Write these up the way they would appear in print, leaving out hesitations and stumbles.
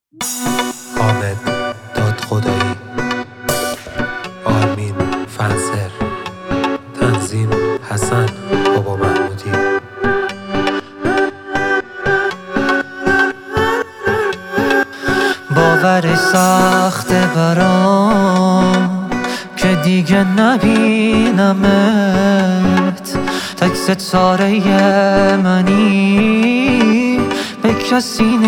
حامد دادخدایی، آرمین فنسر، تنظیم حسن بابا محمودی. باورش سخته برام که دیگه نبینمت، تک ستاره منی، به کسی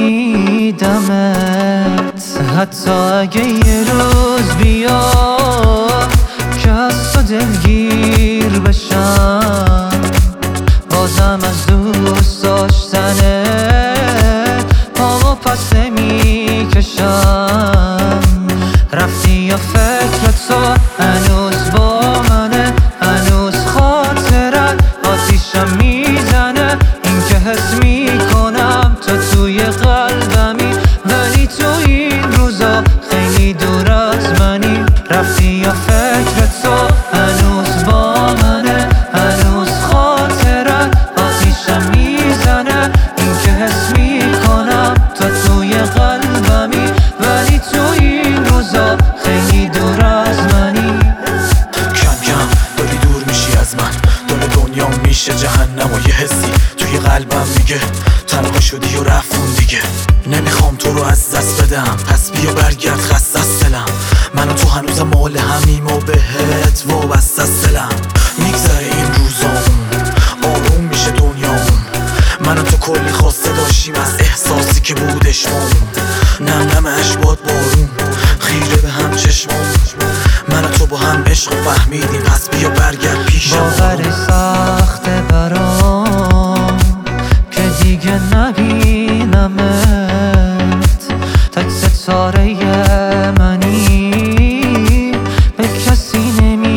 نمیدمت. حتی اگه یه روز بیاد که از تو دلگیر بشم، بازم از دوست داشتنت پامو پس نمیکشم. رفتی یا فکر تو هنوز با منه، هنوز خاطرت آتیشم میزنه. این که حس میکنم تو توی قلبمی، ولی تو این روزا خیلی دور از منی. رفتی یا فکر تو هنوز با منه، هنوز خاطرت آتیشم میزنه. این که حس میکنم تو توی قلبمی، ولی تو این روزا خیلی دور از منی. کم کم داری دور میشی از من، دور دنیا میشه جهنم و یه حسی توی قلبم میگه تنها شدی و رفتون دیگه. نمیخوام تو رو از دست بدم، پس بیا برگرد خسته از دلم. من و تو هنوزم مال همیم و بهت وابسته از دلم. میگذره این روزام، آروم میشه دنیام. من و تو کلی خواسته داشتیم از احساسی که بودش نم نم اشباد بارون خیره به هم چشمام. من و تو با هم عشق فهمیدیم، پس بیا برگرد پیشم. باورش سخته برام که دیگه نبینمت، تک ستاره منی، به کسی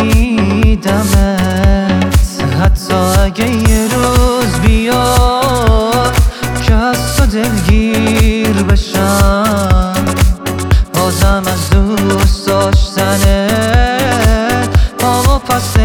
نمیدمت. حتی اگه یه روز بیاد که از تو دلگیر بشم، بازم از دوست داشتنت پامو پس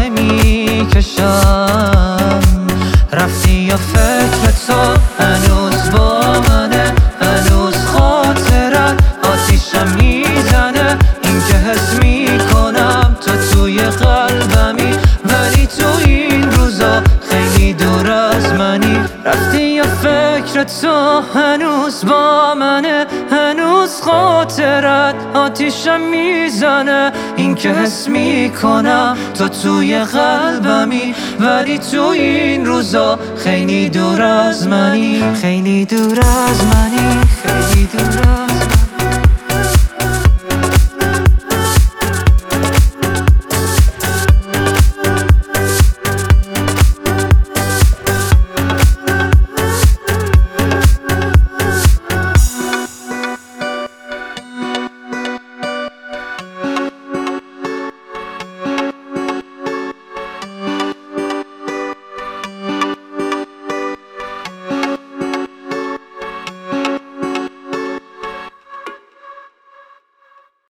نمیکشم. رفتی یا فکر تو هنوز با منه، هنوز خاطرت آتیشم میزنه. این که حس میکنم تو توی قلبمی، ولی تو این روزا خیلی دور از منی. رفتی یا فکر تو هنوز با منه، هنوز خاطرت آتیشم میزنه. این که حس میکنم تو توی قلبمی، ولی تو این روزا خیلی دور از منی، خیلی دور از منی.